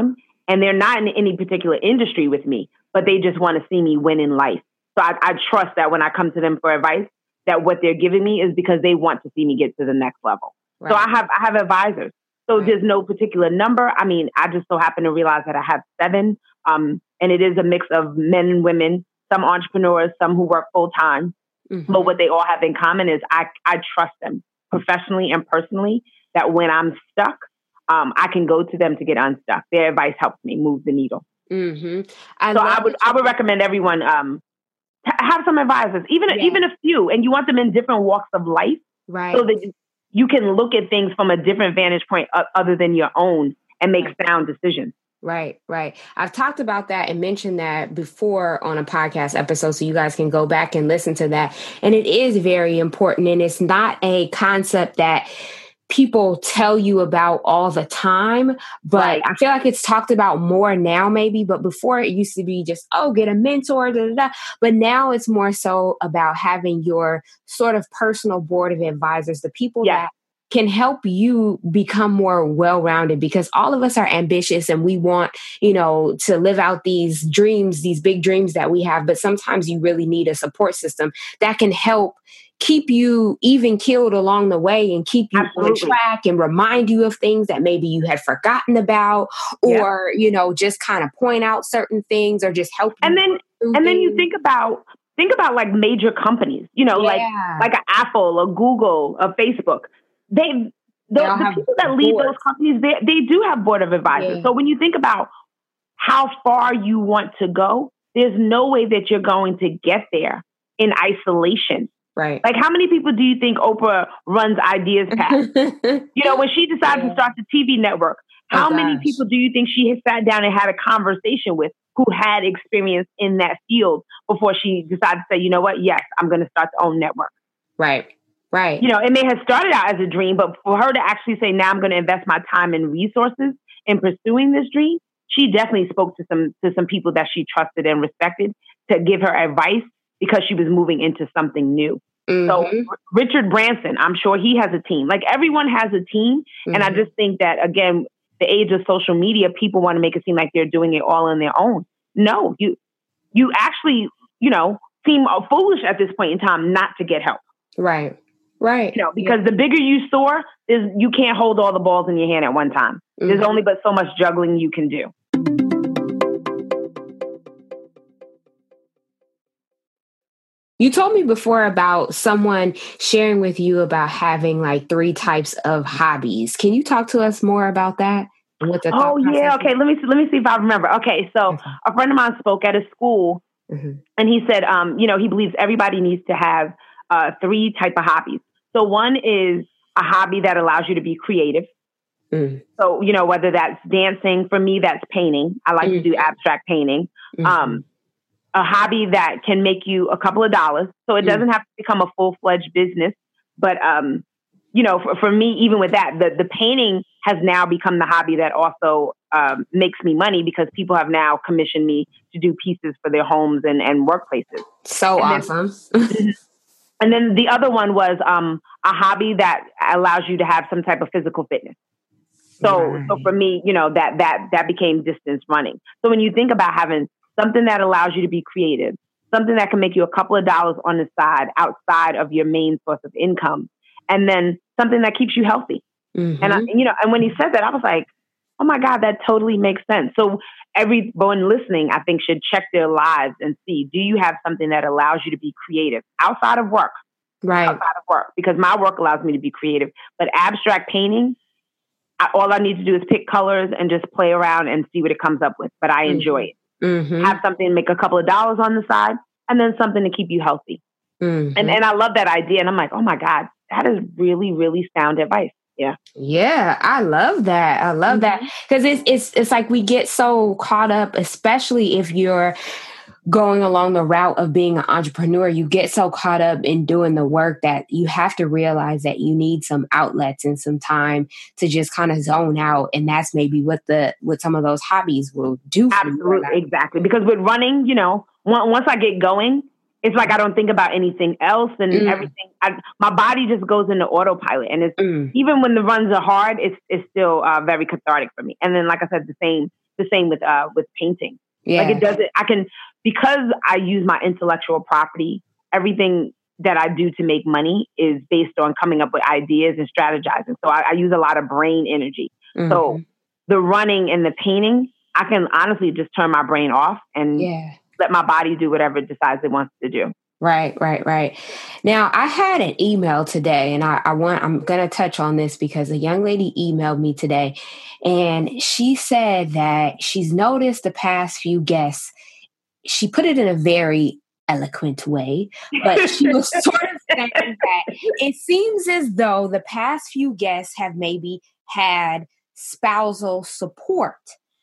Speaker 2: and they're not in any particular industry with me, but they just want to see me win in life. So I, I trust that when I come to them for advice, that what they're giving me is because they want to see me get to the next level. Right. So I have I have advisors. So right. There's no particular number. I mean, I just so happen to realize that I have seven, um, and it is a mix of men and women, some entrepreneurs, some who work full time. Mm-hmm. But what they all have in common is I, I trust them professionally and personally, that when I'm stuck, um, I can go to them to get unstuck. Their advice helps me move the needle.
Speaker 1: Mm-hmm.
Speaker 2: I so I would I would recommend everyone um, t- have some advisors, even yeah. even a few, and you want them in different walks of life,
Speaker 1: right?
Speaker 2: So that you, you can look at things from a different vantage point uh, other than your own and make right. sound decisions.
Speaker 1: Right, right. I've talked about that and mentioned that before on a podcast episode, so you guys can go back and listen to that. And it is very important, and it's not a concept that people tell you about all the time, but right. I feel like it's talked about more now maybe, but before it used to be just, oh, get a mentor, da, da, da. But now it's more so about having your sort of personal board of advisors, the people yeah. that can help you become more well-rounded, because all of us are ambitious and we want, you know, to live out these dreams, these big dreams that we have. But sometimes you really need a support system that can help keep you even keeled along the way and keep you Absolutely. On track and remind you of things that maybe you had forgotten about, or, yep. you know, just kind of point out certain things or just help you.
Speaker 2: And then, and things. then you think about, think about like major companies, you know, yeah. like, like an Apple, a Google, a Facebook. They, the, the people that lead boards. Those companies, they, they do have board of advisors. Yeah. So when you think about how far you want to go, there's no way that you're going to get there in isolation.
Speaker 1: Right.
Speaker 2: Like, how many people do you think Oprah runs ideas past? You know, when she decided yeah. to start the T V network, how oh, many people do you think she has sat down and had a conversation with who had experience in that field before she decided to say, you know what? Yes, I'm going to start the own network.
Speaker 1: Right. Right.
Speaker 2: You know, it may have started out as a dream, but for her to actually say, now I'm going to invest my time and resources in pursuing this dream, she definitely spoke to some to some people that she trusted and respected to give her advice, because she was moving into something new. Mm-hmm. So Richard Branson, I'm sure he has a team. Like, everyone has a team. Mm-hmm. And I just think that, again, the age of social media, people want to make it seem like they're doing it all on their own. No, you you actually, you know, seem foolish at this point in time not to get help.
Speaker 1: Right. Right.
Speaker 2: You know, because yeah. the bigger you soar, is you can't hold all the balls in your hand at one time. Mm-hmm. There's only but so much juggling you can do.
Speaker 1: You told me before about someone sharing with you about having like three types of hobbies. Can you talk to us more about that?
Speaker 2: And what the oh, yeah. Okay. Is? Let me see, let me see if I remember. Okay. So okay. a friend of mine spoke at a school, mm-hmm. and he said, um, you know, he believes everybody needs to have uh, three type of hobbies. So one is a hobby that allows you to be creative. Mm. So, you know, whether that's dancing, for me, that's painting. I like mm. to do abstract painting. Mm-hmm. Um, a hobby that can make you a couple of dollars. So it mm. doesn't have to become a full-fledged business. But, um, you know, for, for me, even with that, the, the painting has now become the hobby that also um, makes me money, because people have now commissioned me to do pieces for their homes and, and workplaces.
Speaker 1: So
Speaker 2: and
Speaker 1: awesome.
Speaker 2: Then, and then the other one was um, a hobby that allows you to have some type of physical fitness. So, right. so for me, you know, that, that, that became distance running. So when you think about having something that allows you to be creative, something that can make you a couple of dollars on the side outside of your main source of income, and then something that keeps you healthy. Mm-hmm. And I, you know, and when he said that, I was like, oh my God, that totally makes sense. So everyone listening, I think, should check their lives and see, do you have something that allows you to be creative outside of work?
Speaker 1: Right.
Speaker 2: Outside of work, because my work allows me to be creative, but abstract painting, I, all I need to do is pick colors and just play around and see what it comes up with. But I enjoy it. Mm-hmm. Have something to make a couple of dollars on the side, and then something to keep you healthy. Mm-hmm. And and I love that idea. And I'm like, oh my God, that is really, really sound advice. Yeah.
Speaker 1: Yeah. I love that. I love mm-hmm. that. Because it's, it's, it's like we get so caught up, especially if you're going along the route of being an entrepreneur, you get so caught up in doing the work that you have to realize that you need some outlets and some time to just kind of zone out. And that's maybe what the, what some of those hobbies will do.
Speaker 2: Absolutely. Exactly. Because with running, you know, once I get going, it's like I don't think about anything else, and mm. everything. I, my body just goes into autopilot, and it's mm. even when the runs are hard, it's it's still uh, very cathartic for me. And then, like I said, the same the same with uh with painting.
Speaker 1: Yeah.
Speaker 2: Like it doesn't. I can because I use my intellectual property. Everything that I do to make money is based on coming up with ideas and strategizing. So I, I use a lot of brain energy. Mm-hmm. So the running and the painting, I can honestly just turn my brain off and yeah. let my body do whatever it decides it wants to do.
Speaker 1: Right, right, right. Now, I had an email today, and I, I want I'm going to touch on this because a young lady emailed me today, and she said that she's noticed the past few guests. She put it in a very eloquent way, but she was sort of saying that it seems as though the past few guests have maybe had spousal support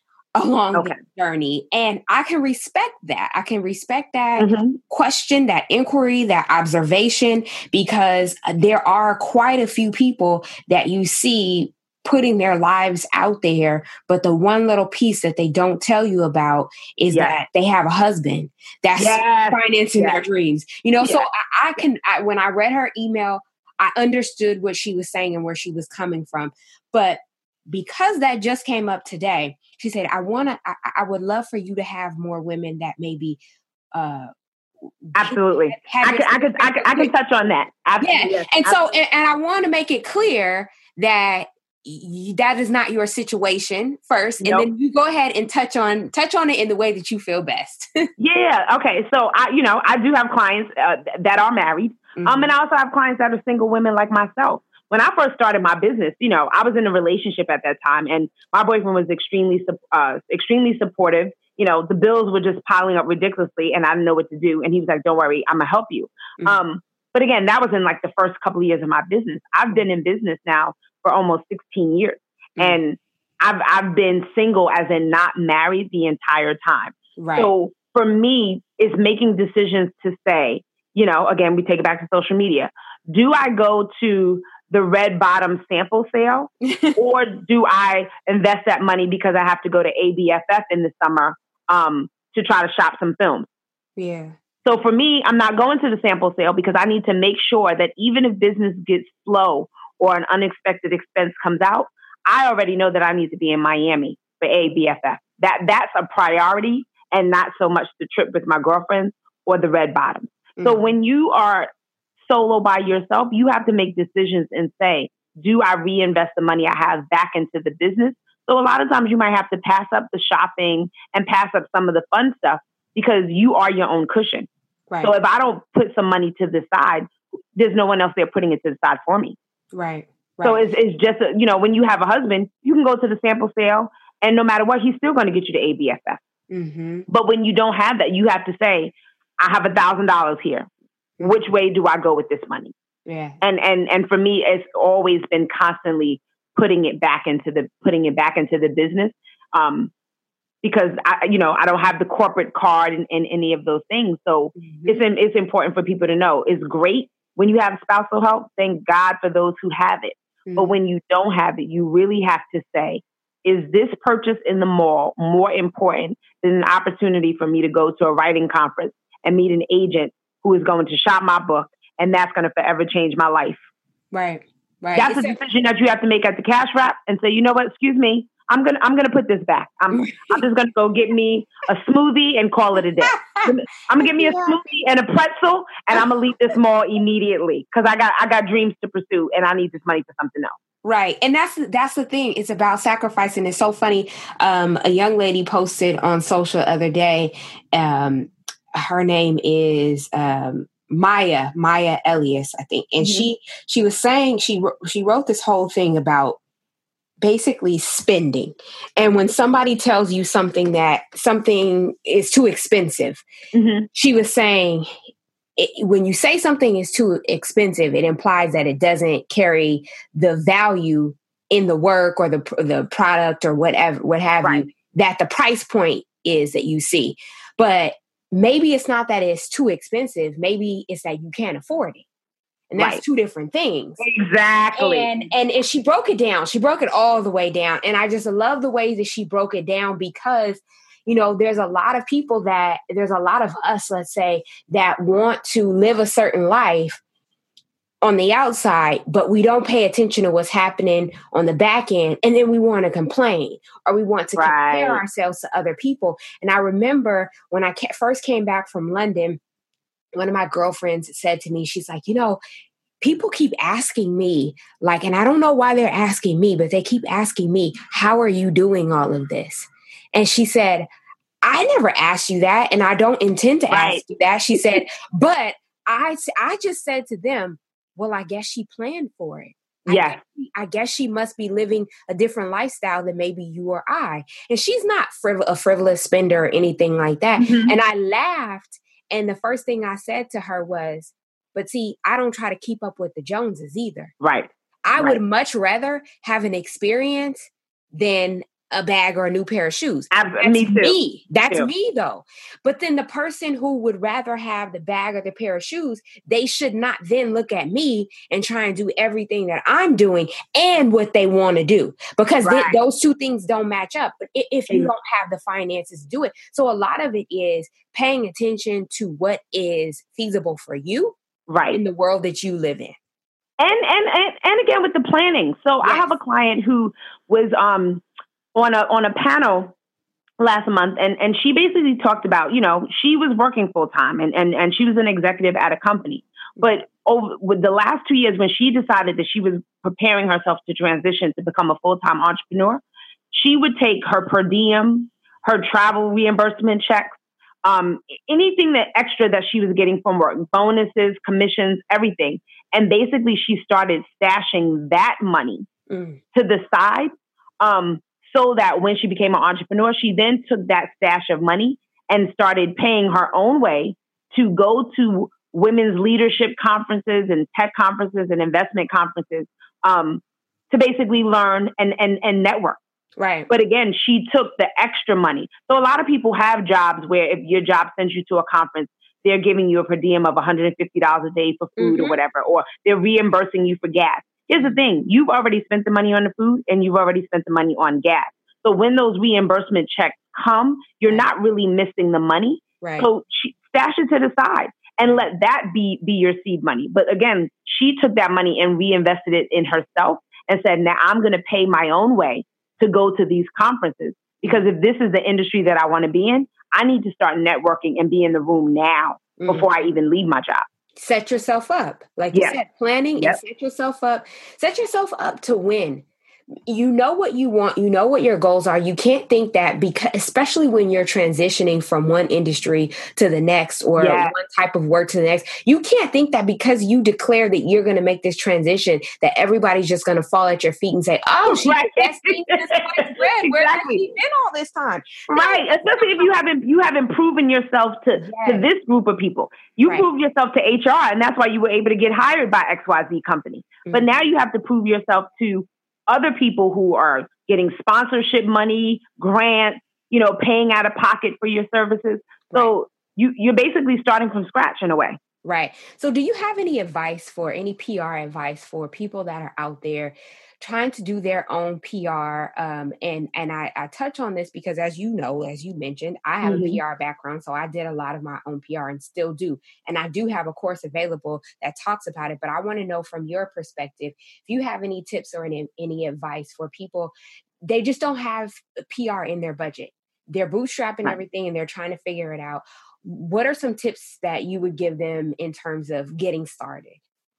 Speaker 1: along okay. the journey. And I can respect that. I can respect that mm-hmm. question, that inquiry, that observation, because there are quite a few people that you see putting their lives out there, but the one little piece that they don't tell you about is yes. that they have a husband that's yes. financing yes. their dreams. You know, yes. so I, I can, I, when I read her email, I understood what she was saying and where she was coming from. But because that just came up today, she said, I want to, I, I would love for you to have more women that maybe, uh,
Speaker 2: absolutely. I could, I could, I could, I could touch on that. Absolutely.
Speaker 1: Yeah.
Speaker 2: Yes.
Speaker 1: And
Speaker 2: absolutely.
Speaker 1: so, and, and I want to make it clear that y- that is not your situation first. And nope. then you go ahead and touch on, touch on it in the way that you feel best.
Speaker 2: Yeah. Okay. So I, you know, I do have clients uh, that are married. Mm-hmm. Um, and I also have clients that are single women like myself. When I first started my business, you know, I was in a relationship at that time, and my boyfriend was extremely, uh, extremely supportive. You know, the bills were just piling up ridiculously, and I didn't know what to do. And he was like, "Don't worry, I'm gonna help you." Mm-hmm. Um, but again, that was in like the first couple of years of my business. I've been in business now for almost sixteen years, mm-hmm. and I've I've been single, as in not married, the entire time.
Speaker 1: Right.
Speaker 2: So for me, it's making decisions to say, you know, again, we take it back to social media. Do I go to the Red Bottom sample sale, or do I invest that money because I have to go to A B F F in the summer um, to try to shop some films?
Speaker 1: Yeah.
Speaker 2: So for me, I'm not going to the sample sale because I need to make sure that even if business gets slow or an unexpected expense comes out, I already know that I need to be in Miami for A B F F. That that's a priority, and not so much the trip with my girlfriends or the Red Bottoms. Mm-hmm. So when you are solo by yourself, you have to make decisions and say, do I reinvest the money I have back into the business? So a lot of times you might have to pass up the shopping and pass up some of the fun stuff because you are your own cushion. Right. So if I don't put some money to the side, there's no one else there putting it to the side for me.
Speaker 1: Right. Right.
Speaker 2: So it's, it's just, a, you know, when you have a husband, you can go to the sample sale, and no matter what, he's still going to get you to A B F F. Mm-hmm. But when you don't have that, you have to say, I have a thousand dollars here. Which way do I go with this money?
Speaker 1: Yeah.
Speaker 2: And and and for me, it's always been constantly putting it back into the putting it back into the business, um, because I, you know, I don't have the corporate card and, and any of those things. So mm-hmm. it's it's important for people to know. It's great when you have spousal help. Thank God for those who have it. Mm-hmm. But when you don't have it, you really have to say, is this purchase in the mall more important than an opportunity for me to go to a writing conference and meet an agent who is going to shop my book, and that's going to forever change my life?
Speaker 1: Right, right.
Speaker 2: That's it's a decision that you have to make at the cash wrap and say, you know what, excuse me, I'm gonna I'm gonna put this back. I'm I'm just gonna go get me a smoothie and call it a day. I'm gonna get me a smoothie and a pretzel, and I'm gonna leave this mall immediately because I got I got dreams to pursue, and I need this money for something else.
Speaker 1: Right. And that's that's the thing. It's about sacrificing. It's so funny. Um, a young lady posted on social the other day. Um, her name is um, Maya, Maya Elias, I think. And mm-hmm. she she was saying, she she wrote this whole thing about basically spending. And when somebody tells you something that something is too expensive, mm-hmm. she was saying, it, when you say something is too expensive, it implies that it doesn't carry the value in the work or the the product or whatever, what have right. you, that the price point is that you see. But maybe it's not that it's too expensive. Maybe it's that you can't afford it. And that's right. two different things.
Speaker 2: Exactly.
Speaker 1: And, and and she broke it down. She broke it all the way down. And I just love the way that she broke it down because, you know, there's a lot of people that, there's a lot of us, let's say, that want to live a certain life, on the outside, but we don't pay attention to what's happening on the back end. And then we want to complain or we want to
Speaker 2: right.
Speaker 1: compare ourselves to other people. And I remember when I ca- first came back from London, one of my girlfriends said to me, she's like, you know, people keep asking me, like, and I don't know why they're asking me, but they keep asking me, how are you doing all of this? And she said, I never asked you that, and I don't intend to
Speaker 2: right.
Speaker 1: ask you that. She said, but I, I just said to them, well, I guess she planned for it. I
Speaker 2: Yes.
Speaker 1: guess, I guess she must be living a different lifestyle than maybe you or I. And she's not friv- a frivolous spender or anything like that. Mm-hmm. And I laughed. And the first thing I said to her was, but see, I don't try to keep up with the Joneses either.
Speaker 2: Right.
Speaker 1: I
Speaker 2: right.
Speaker 1: would much rather have an experience than a bag or a new pair of shoes.
Speaker 2: Ab-
Speaker 1: That's
Speaker 2: me. Too.
Speaker 1: me. That's
Speaker 2: too.
Speaker 1: me though. But then the person who would rather have the bag or the pair of shoes, they should not then look at me and try and do everything that I'm doing and what they want to do, because right. th- those two things don't match up. But if you don't have the finances to do it. So a lot of it is paying attention to what is feasible for you
Speaker 2: right.
Speaker 1: in the world that you live in.
Speaker 2: And, and, and, and again, with the planning. So yes. I have a client who was, um, on a on a panel last month, and, and she basically talked about, you know, she was working full time and, and, and she was an executive at a company. But over with the last two years, when she decided that she was preparing herself to transition to become a full-time entrepreneur, she would take her per diem, her travel reimbursement checks, um, anything that extra that she was getting from work, bonuses, commissions, everything. And basically she started stashing that money mm. to the side. Um, So that when she became an entrepreneur, she then took that stash of money and started paying her own way to go to women's leadership conferences and tech conferences and investment conferences um, to basically learn and, and, and network.
Speaker 1: Right.
Speaker 2: But again, she took the extra money. So a lot of people have jobs where if your job sends you to a conference, they're giving you a per diem of one hundred fifty dollars a day for food mm-hmm. or whatever, or they're reimbursing you for gas. Here's the thing. You've already spent the money on the food and you've already spent the money on gas. So when those reimbursement checks come, you're right. not really missing the money.
Speaker 1: Right.
Speaker 2: So she, stash it to the side and let that be, be your seed money. But again, she took that money and reinvested it in herself and said, now I'm going to pay my own way to go to these conferences. Because if this is the industry that I want to be in, I need to start networking and be in the room now mm. before I even leave my job.
Speaker 1: Set yourself up. Like
Speaker 2: yep.
Speaker 1: you said, planning
Speaker 2: yep.
Speaker 1: and set yourself up. Set yourself up to win. You know what you want. You know what your goals are. You can't think that because, especially when you're transitioning from one industry to the next or yes. one type of work to the next, you can't think that because you declare that you're going to make this transition, that everybody's just going to fall at your feet and say, oh, she's right. the best thing since sliced bread. Where has she been all this time?
Speaker 2: Right. No. Especially if you haven't, you haven't proven yourself to, yes. to this group of people. You right. proved yourself to H R, and that's why you were able to get hired by X Y Z company. Mm-hmm. But now you have to prove yourself to other people who are getting sponsorship money, grants, you know, paying out of pocket for your services. So right. you, you're basically starting from scratch in a way.
Speaker 1: Right. So do you have any advice for any P R advice for people that are out there trying to do their own P R? Um, and and I, I touch on this because, as you know, as you mentioned, I have mm-hmm. a P R background. So I did a lot of my own P R and still do. And I do have a course available that talks about it. But I want to know from your perspective, if you have any tips or any, any advice for people, they just don't have P R in their budget. They're bootstrapping right. everything and they're trying to figure it out. What are some tips that you would give them in terms of getting started?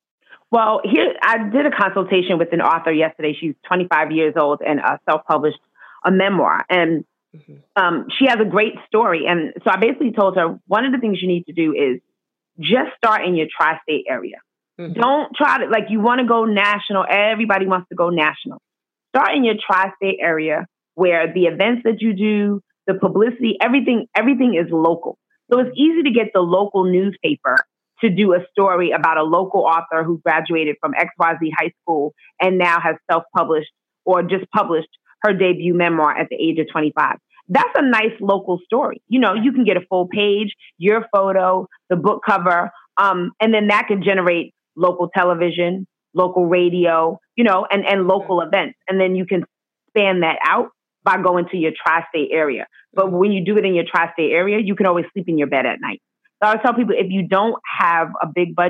Speaker 2: Well, here, I did a consultation with an author yesterday. She's twenty-five years old and uh, self-published a memoir. And mm-hmm. um, she has a great story. And so I basically told her, one of the things you need to do is just start in your tri-state area. Mm-hmm. Don't try to, like, you want to go national. Everybody wants to go national. Start in your tri-state area where the events that you do, the publicity, everything, everything is local. So it's easy to get the local newspaper to do a story about a local author who graduated from X Y Z high school and now has self-published or just published her debut memoir at the age of twenty-five. That's a nice local story. You know, you can get a full page, your photo, the book cover, um, and then that can generate local television, local radio, you know, and, and local events. And then you can span that out by going to your tri-state area. But when you do it in your tri-state area, you can always sleep in your bed at night. So I tell people, if you don't have a big budget,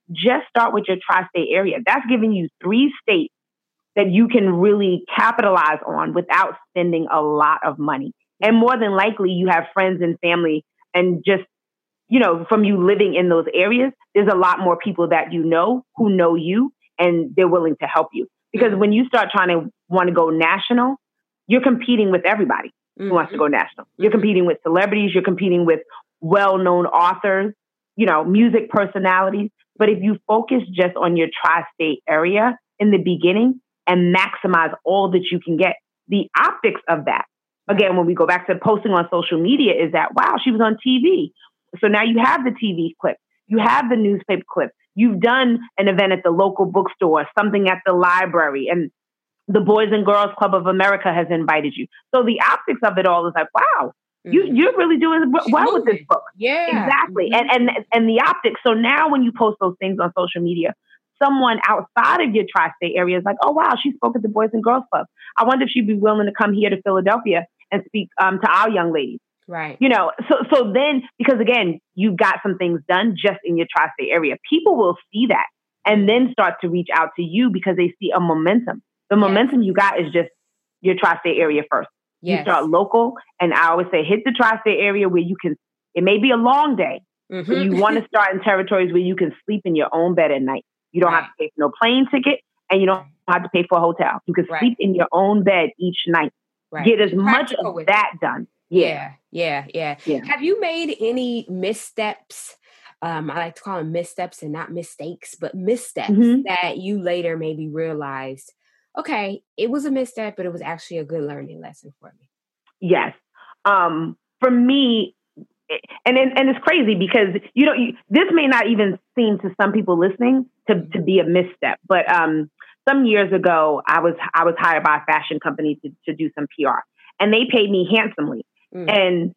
Speaker 2: just start with your tri-state area. That's giving you three states that you can really capitalize on without spending a lot of money. And more than likely, you have friends and family, and just, you know, from you living in those areas, there's a lot more people that you know who know you, and they're willing to help you. Because when you start trying to want to go national, you're competing with everybody who mm-hmm. wants to go national. You're mm-hmm. competing with celebrities. You're competing with well-known authors, you know, music personalities. But if you focus just on your tri-state area in the beginning and maximize all that you can get, the optics of that, again, when we go back to posting on social media, is that, wow, she was on T V. So now you have the T V clip. You have the newspaper clip. You've done an event at the local bookstore, something at the library, and the Boys and Girls Club of America has invited you. So the optics of it all is like, wow, mm-hmm. you, you're really doing well with this book.
Speaker 1: Yeah,
Speaker 2: exactly.
Speaker 1: Mm-hmm.
Speaker 2: And, and, and the optics. So now when you post those things on social media, someone outside of your tri-state area is like, oh, wow, she spoke at the Boys and Girls Club. I wonder if she'd be willing to come here to Philadelphia and speak um, to our young ladies.
Speaker 1: Right.
Speaker 2: You know, so so then, because again, you've got some things done just in your tri-state area. People will see that and then start to reach out to you because they see a momentum. The yes. momentum you got is just your tri-state area first. Yes. You start local, and I always say hit the tri-state area where you can, it may be a long day, mm-hmm. but you want to start in territories where you can sleep in your own bed at night. You don't right. have to pay for no plane ticket, and you don't have to pay for a hotel. You can right. sleep in your own bed each night. Right. Get as much of that done.
Speaker 1: Yeah. Yeah, yeah, yeah. Have you made any missteps? Um, I like to call them missteps and not mistakes, but missteps mm-hmm. that you later maybe realized, okay, it was a misstep, but it was actually a good learning lesson for me.
Speaker 2: Yes. Um, for me, and and it's crazy because, you know, you, this may not even seem to some people listening to, to be a misstep, but um, some years ago, I was I was hired by a fashion company to, to do some P R, and they paid me handsomely. Mm. And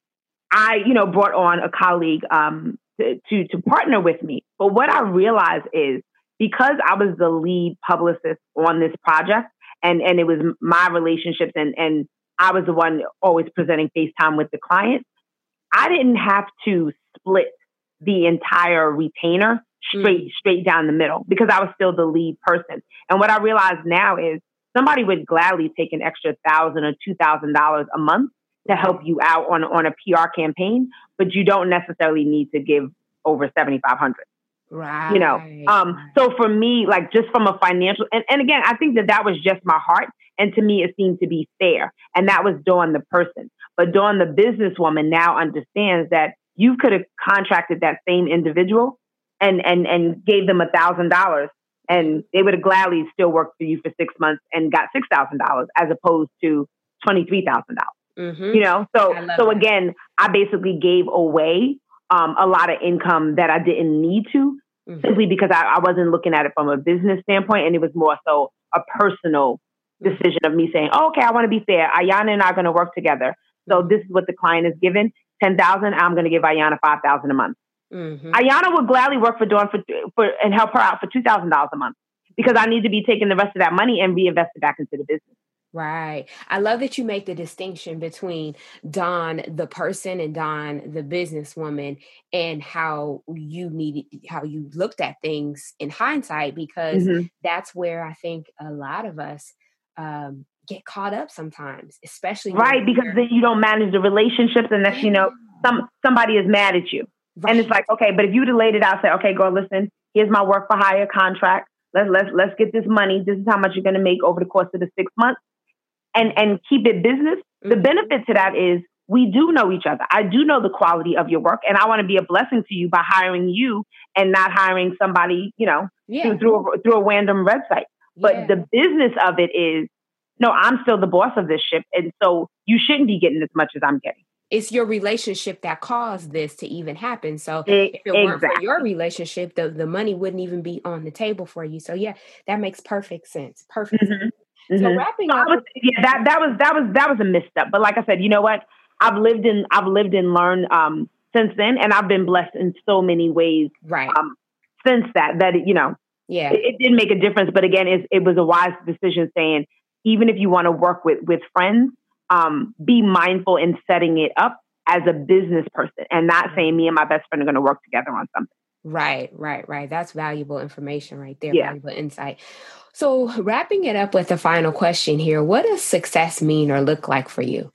Speaker 2: I, you know, brought on a colleague um, to, to to partner with me. But what I realized is, because I was the lead publicist on this project, and, and it was my relationships, and, and I was the one always presenting FaceTime with the client, I didn't have to split the entire retainer straight mm. straight down the middle because I was still the lead person. And what I realize now is somebody would gladly take an extra thousand or two thousand dollars a month to help you out on, on a P R campaign, but you don't necessarily need to give over seventy-five hundred.
Speaker 1: Right.
Speaker 2: You know, um, so for me, like just from a financial, and, and again, I think that that was just my heart. And to me, it seemed to be fair. And that was Dawn, the person. But Dawn, the businesswoman, now understands that you could have contracted that same individual and, and, and gave them a thousand dollars, and they would have gladly still worked for you for six months and got six thousand dollars as opposed to twenty-three thousand dollars. Mm-hmm. You know, so so that. Again, I basically gave away um, a lot of income that I didn't need to, mm-hmm. simply because I, I wasn't looking at it from a business standpoint, and it was more so a personal decision of me saying, oh, okay, I want to be fair. Ayana and I are going to work together. So this is what the client is given, ten thousand. I'm going to give Ayana five thousand a month. Mm-hmm. Ayana would gladly work for Dawn for, for and help her out for two thousand dollars a month, because I need to be taking the rest of that money and reinvest it back into the business.
Speaker 1: Right. I love that you make the distinction between Dawn, the person, and Dawn, the businesswoman, and how you needed, how you looked at things in hindsight, because mm-hmm. that's where I think a lot of us um, get caught up sometimes, especially.
Speaker 2: Right. Because then you don't manage the relationships, unless, yeah. you know, some, somebody is mad at you. Right. And it's like, okay, but if you'd have laid it out, say, okay, girl, listen, here's my work for hire contract. Let's, let's, let's get this money. This is how much you're going to make over the course of the six months. And and keep it business. The benefit to that is we do know each other. I do know the quality of your work, and I want to be a blessing to you by hiring you and not hiring somebody, you know, yeah. through through a, through a random website. But yeah. the business of it is, no, I'm still the boss of this ship, and so you shouldn't be getting as much as I'm getting.
Speaker 1: It's your relationship that caused this to even happen. So it, if it exactly. weren't for your relationship, the, the money wouldn't even be on the table for you. So yeah, that makes perfect sense. Perfect mm-hmm. sense. So mm-hmm. wrapping up,
Speaker 2: was, yeah, that that was that was that was a misstep. But like I said, you know what? I've lived in I've lived and learned um, since then, and I've been blessed in so many ways.
Speaker 1: Right.
Speaker 2: Um, since that, that you know,
Speaker 1: yeah,
Speaker 2: it, it did make a difference. But again, it, it was a wise decision. Saying even if you want to work with with friends, um, be mindful in setting it up as a business person, and not saying me and my best friend are going to work together on something.
Speaker 1: Right, right, right. That's valuable information right there,
Speaker 2: Yeah.
Speaker 1: valuable insight. So wrapping it up with the final question here, what does success mean or look like for you?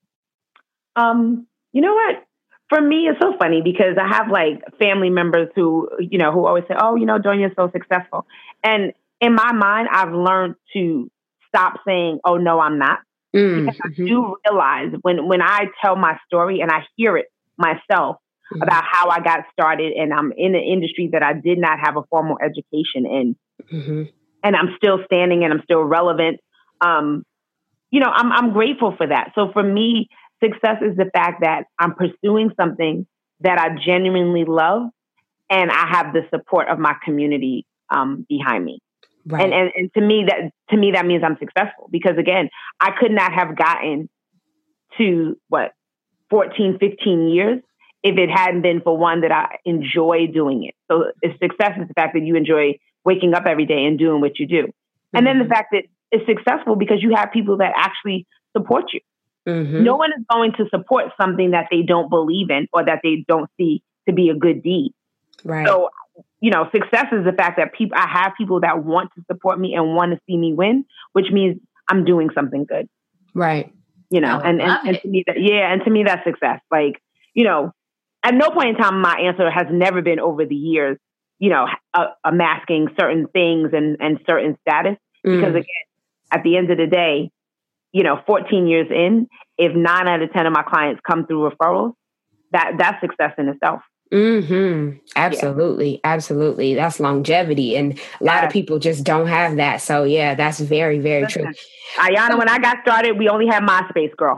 Speaker 2: Um, you know what? For me, it's so funny because I have like family members who, you know, who always say, oh, you know, Donia's so successful. And in my mind, I've learned to stop saying, oh, no, I'm not.
Speaker 1: Mm-hmm.
Speaker 2: Because I do realize when, when I tell my story and I hear it myself mm-hmm. about how I got started and I'm in an industry that I did not have a formal education in, mm-hmm. and I'm still standing and I'm still relevant. Um, you know, I'm, I'm grateful for that. So for me, success is the fact that I'm pursuing something that I genuinely love and I have the support of my community um, behind me. Right. And, and and to me that to me that means I'm successful because again, I could not have gotten to what fourteen, fifteen years if it hadn't been for one that I enjoy doing it. So success is the fact that you enjoy waking up every day and doing what you do. Mm-hmm. And then the fact that it's successful because you have people that actually support you. Mm-hmm. No one is going to support something that they don't believe in or that they don't see to be a good deed. Right. So, you know, success is the fact that people, I have people that want to support me and want to see me win, which means I'm doing something good.
Speaker 1: Right.
Speaker 2: You know, and, and, and to me that, yeah. And to me, that's success. Like, you know, at no point in time, my answer has never been over the years, you know, uh, masking certain things and, and certain status. Mm. Because again, at the end of the day, you know, fourteen years in, if nine out of ten of my clients come through referrals, that that's success in itself.
Speaker 1: Mm-hmm. Absolutely. Yeah. Absolutely. That's longevity. And a lot yes. of people just don't have that. So yeah, that's very, very Listen, true.
Speaker 2: Ayana, when I got started, we only had MySpace, girl.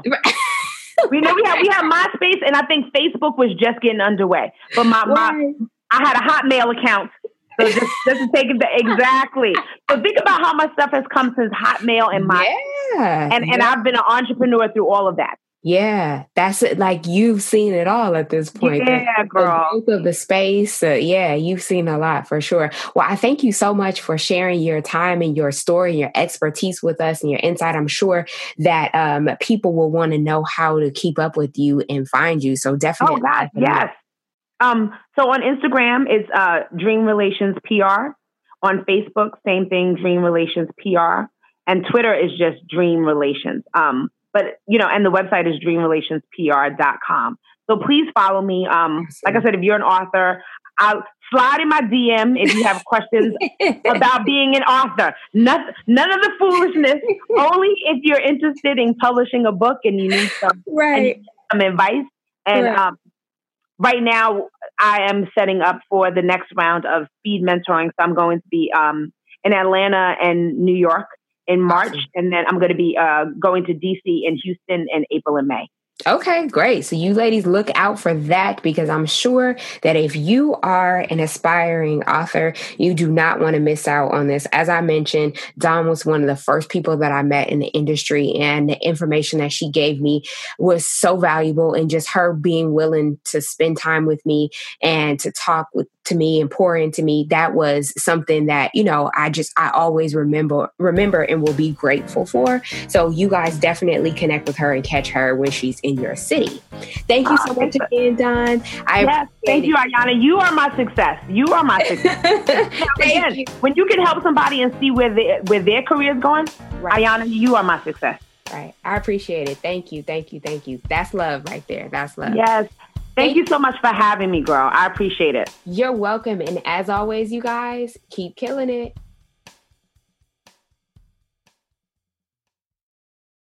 Speaker 2: we know we had we had MySpace and I think Facebook was just getting underway. But my, my I had a Hotmail account. So just, just to take it to, exactly. So think about how much stuff has come since Hotmail and my
Speaker 1: yeah,
Speaker 2: and,
Speaker 1: yeah.
Speaker 2: and I've been an entrepreneur through all of that.
Speaker 1: Yeah, that's it. Like you've seen it all at this point.
Speaker 2: Yeah,
Speaker 1: the,
Speaker 2: girl.
Speaker 1: The growth of the space. Uh, yeah, you've seen a lot for sure. Well, I thank you so much for sharing your time and your story, and your expertise with us and your insight. I'm sure that um, people will want to know how to keep up with you and find you. So definitely.
Speaker 2: Oh, God, yes. Um, so on Instagram, it's uh, Dream Relations P R. On Facebook, same thing, Dream Relations P R. And Twitter is just Dream Relations. Um, but, you know, and the website is dream relations p r dot com. So please follow me. Um, like I said, if you're an author, I'll slide in my D M if you have questions about being an author. None, none of the foolishness, only if you're interested in publishing a book and you need some,
Speaker 1: right.
Speaker 2: some advice. And
Speaker 1: right.
Speaker 2: um, right now, I am setting up for the next round of speed mentoring. So I'm going to be um, in Atlanta and New York in March. Awesome. And then I'm going to be uh, going to D C and Houston in April and May.
Speaker 1: Okay, great. So you ladies look out for that because I'm sure that if you are an aspiring author, you do not want to miss out on this. As I mentioned, Dawn was one of the first people that I met in the industry, and the information that she gave me was so valuable, and just her being willing to spend time with me and to talk with to me and pour into me, that was something that, you know, I just, I always remember, remember and will be grateful for. So you guys definitely connect with her and catch her when she's in your city. Thank you so much again, Dawn. I
Speaker 2: yes, thank you, Ayana. You are my success. You are my success. Now, again, you. When you can help somebody and see where they, where their career is going, right. Ayana, you are my success.
Speaker 1: Right. I appreciate it. Thank you. Thank you. Thank you. That's love right there. That's love.
Speaker 2: Yes. Thank you so much for having me, girl. I appreciate it.
Speaker 1: You're welcome. And as always, you guys, keep killing it.